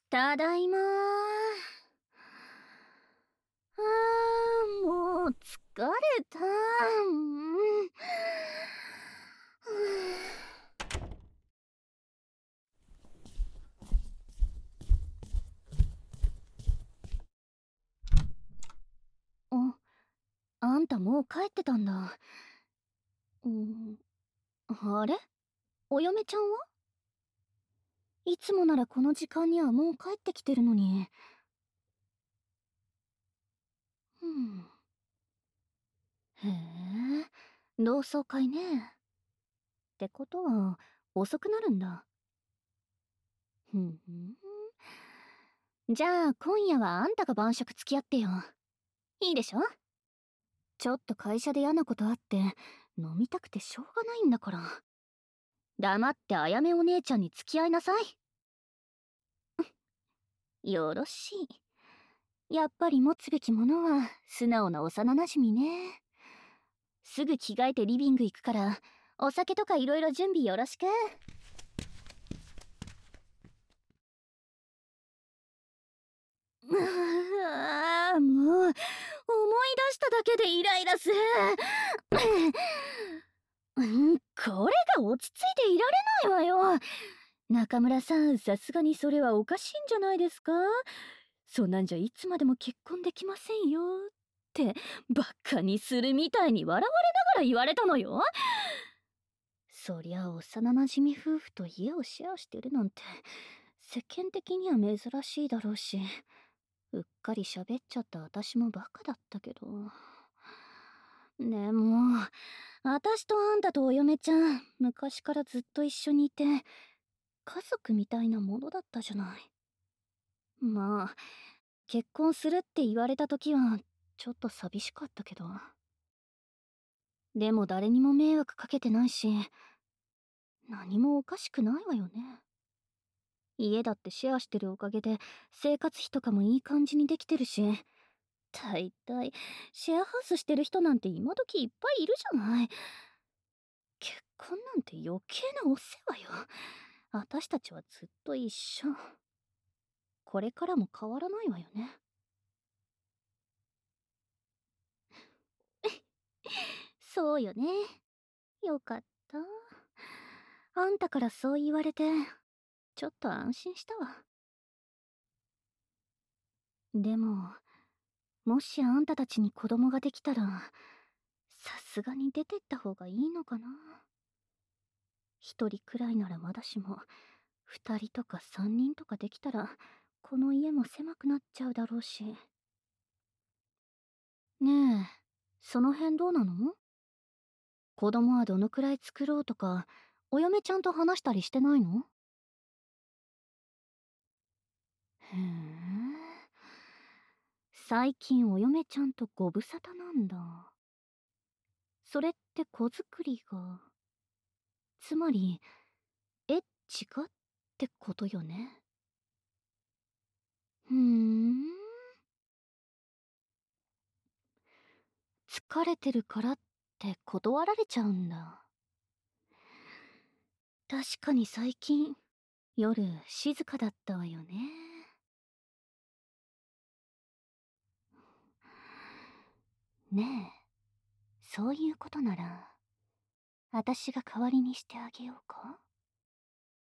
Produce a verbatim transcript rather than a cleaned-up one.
ただいまー。あー、もう疲れたー。うん。あ、あんたもう帰ってたんだ。うん、あれ、お嫁ちゃんはいつもならこの時間にはもう帰ってきてるのに。うん。へえ、同窓会ね。ってことは、遅くなるんだ。ふんふん。じゃあ、今夜はあんたが晩食付き合ってよ。いいでしょ？ちょっと会社で嫌なことあって、飲みたくてしょうがないんだから。黙ってあやめお姉ちゃんに付き合いなさい。よろしい。やっぱり持つべきものは素直な幼馴染ね。すぐ着替えてリビング行くから、お酒とかいろいろ準備よろしく。うわ、もう思い出しただけでイライラする。うん、これが落ち着いていられないわよ。中村さん、さすがにそれはおかしいんじゃないですか？そんなんじゃいつまでも結婚できませんよってバカにするみたいに笑われながら言われたのよ。そりゃ幼馴染夫婦と家をシェアしてるなんて世間的には珍しいだろうし、うっかり喋っちゃった私もバカだったけど。でも私とあんたとお嫁ちゃん昔からずっと一緒にいて家族みたいなものだったじゃない。まあ結婚するって言われた時はちょっと寂しかったけど、でも誰にも迷惑かけてないし何もおかしくないわよね。家だってシェアしてるおかげで生活費とかもいい感じにできてるし、だいたいシェアハウスしてる人なんて今時いっぱいいるじゃない。結婚なんて余計なお世話よ。私たちはずっと一緒。これからも変わらないわよね。そうよね。よかった。あんたからそう言われてちょっと安心したわ。でももしあんたたちに子供ができたらさすがに出てった方がいいのかな。一人くらいならまだしも二人とか三人とかできたらこの家も狭くなっちゃうだろうし。ねえ、その辺どうなの？子供はどのくらい作ろうとかお嫁ちゃんと話したりしてないの？へえ、最近お嫁ちゃんとご無沙汰なんだ。それって子作りが、つまりエッチがってことよね。ふーん、疲れてるからって断られちゃうんだ。確かに最近夜静かだったわよね。ねえ、そういうことなら私が代わりにしてあげようか？